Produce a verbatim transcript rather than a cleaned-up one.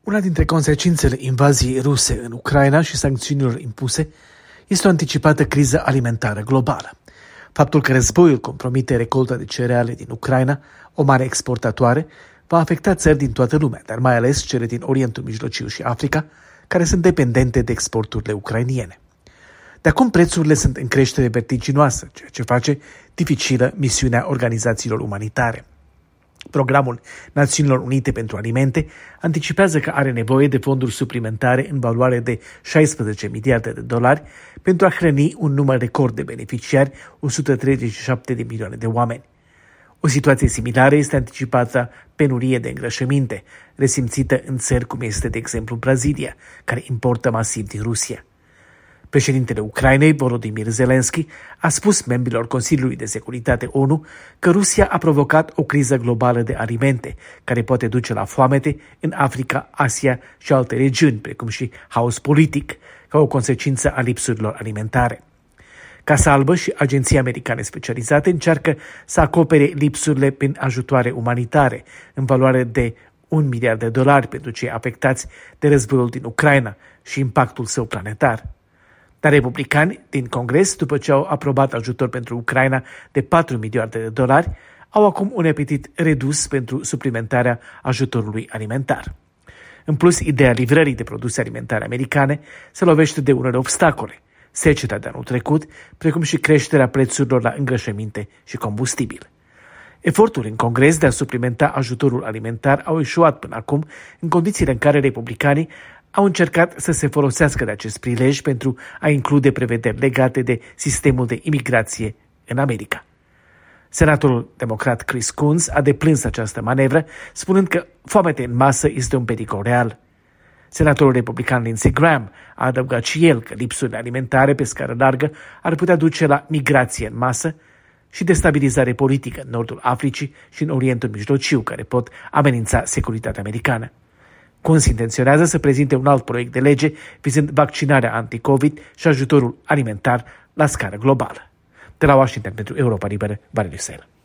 Una dintre consecințele invaziei ruse în Ucraina și sancțiunilor impuse este o anticipată criză alimentară globală. Faptul că războiul compromite recolta de cereale din Ucraina, o mare exportatoare, va afecta țări din toată lumea, dar mai ales cele din Orientul Mijlociu și Africa, care sunt dependente de exporturile ucrainiene. De acum prețurile sunt în creștere vertiginoasă, ceea ce face dificilă misiunea organizațiilor umanitare. Programul Națiunilor Unite pentru Alimente anticipează că are nevoie de fonduri suplimentare în valoare de șaisprezece miliarde de dolari pentru a hrăni un număr record de beneficiari, o sută treizeci și șapte de milioane de oameni. O situație similară este anticipată penurie de îngrășăminte, resimțită în țări cum este, de exemplu, Brazilia, care importă masiv din Rusia. Președintele Ucrainei, Volodymyr Zelensky, a spus membrilor Consiliului de Securitate ONU că Rusia a provocat o criză globală de alimente, care poate duce la foamete în Africa, Asia și alte regiuni, precum și haos politic, ca o consecință a lipsurilor alimentare. Casa Albă și agenții americane specializate încearcă să acopere lipsurile prin ajutoare umanitare, în valoare de un miliard de dolari pentru cei afectați de războiul din Ucraina și impactul său planetar. Dar republicani din Congres, după ce au aprobat ajutor pentru Ucraina de patru miliarde de dolari, au acum un apetit redus pentru suplimentarea ajutorului alimentar. În plus, ideea livrării de produse alimentare americane se lovește de unele obstacole, seceta de anul trecut, precum și creșterea prețurilor la îngrășăminte și combustibil. Eforturile în Congres de a suplimenta ajutorul alimentar au eșuat până acum, în condițiile în care republicanii au încercat să se folosească de acest prilej pentru a include prevederi legate de sistemul de imigrație în America. Senatorul democrat Chris Coons a deplâns această manevră, spunând că foamete în masă este un pericol real. Senatorul republican Lindsey Graham a adăugat și el că lipsurile alimentare pe scară largă ar putea duce la migrație în masă și destabilizare politică în nordul Africii și în Orientul Mijlociu, care pot amenința securitatea americană. Coons intenționează să prezinte un alt proiect de lege vizând vaccinarea anti-COVID și ajutorul alimentar la scară globală. De la Washington pentru Europa Liberă, Valeriu Săilă.